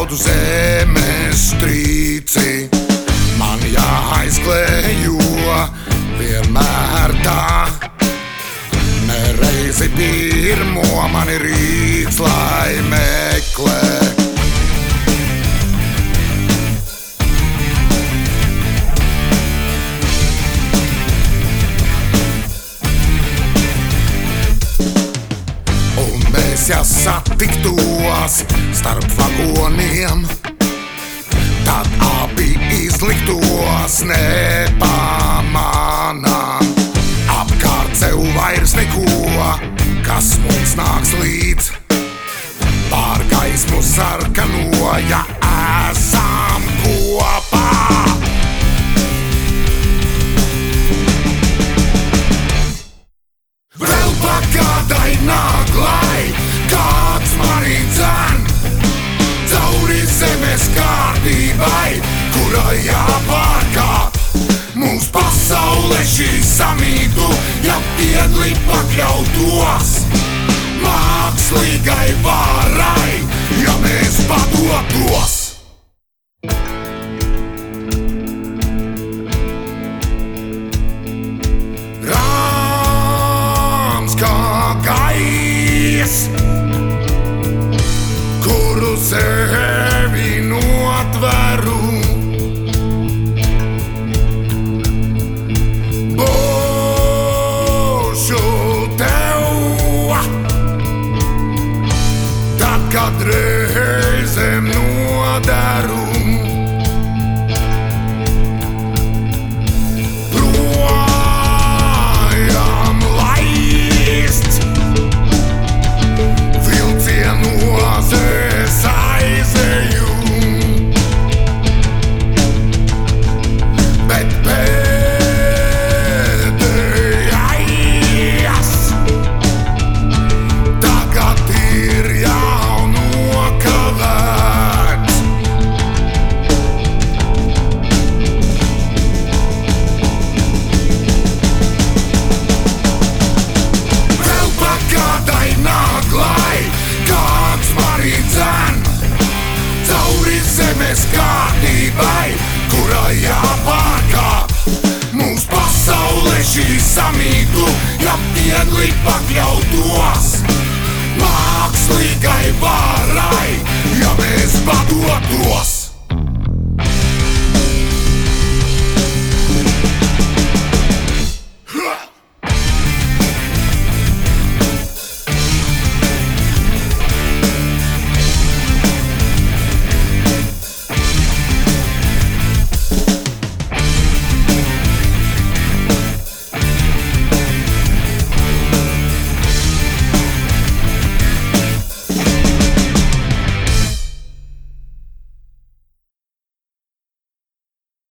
kādu zemestrīci man jāaizklējo vienmēr tā. Nereizi pirmo mani rīts, lai meklē. Ja satiktos starp vagoniem, tad abi izliktos nepamanām. Apkārt sev vairs neko, kas mums nāks līdz. Pār gaismu sarkano, ja esam kopā. Vēl pagādai naglai kāds mani dzen cauri zemes kārtībai, kurai jāpārkāp. Mūs pasaule šī samītu, ja viegli pakļautos mākslīgai varai, ja mēs padotos. Rāms kā gaiss, kuru sevi notveru, būšu tev, tad, kad reizēm nodaru. Projām laist vilcienos es aizeju, bet pēdējais tagad ir jau nokavēts. Vēl pagādai naglai kāds mani dzen cauri zemes kārtībai, kurai jāpārkāp. Mūs pasaule šī samītu, ja viegli pakļautos